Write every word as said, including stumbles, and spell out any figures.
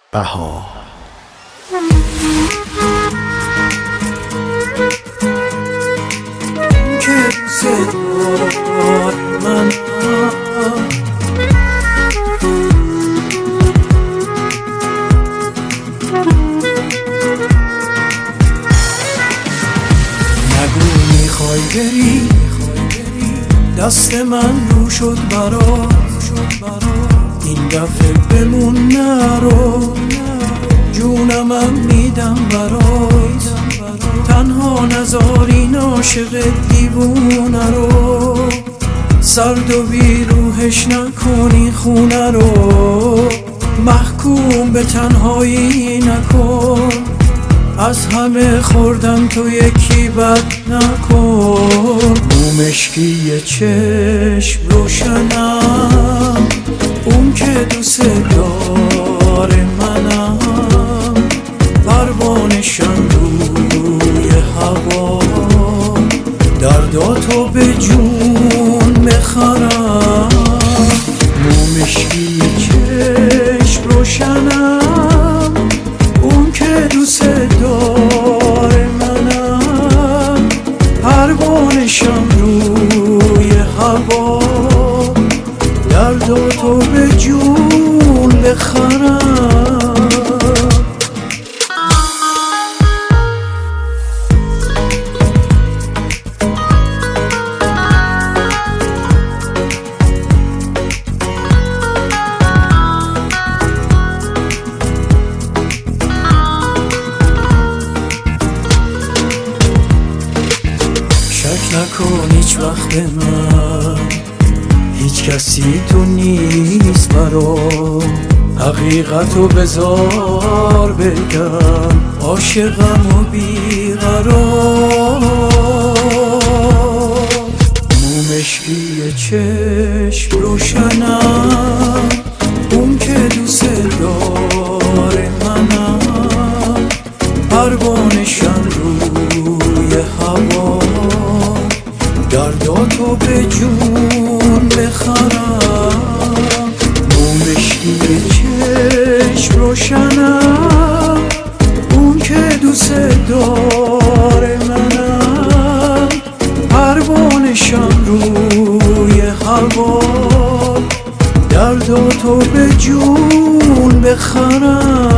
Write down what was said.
بهار. که دوست داری من نگو میخوای بری، دست من رو شد برات، این دفعه بمون نرو، جونمم میدم برات، تنها نذار این عاشق دیوونه رو، سرد و بیروحش نکنی خونه رو، محکوم به تنهایی نکن، از همه خوردم تو یکی بد نکن. رو مشکی چشم روشنم، اون که دوست داره منم، پروانشم روی هوا، درداتو به جون بخرم. رو مشکی چشم روشنم، اون که دوست داره منم، پروانشم روی هوا، درداتو به جون بخرم. شک نکن هیچ وقت به من، هیچ کسی تو نیست برام، حقیقتو بذار بگم، عاشقم و بیقرار. مو مشکی چشم روشنم، اون که دوست داره منم، پروانشم روی هوا، درداتو به جون بخرم. مو مشکی چشم روشنم، اون که دوست داره منم، پروانشم روی هوا، درداتو به جون بخرم.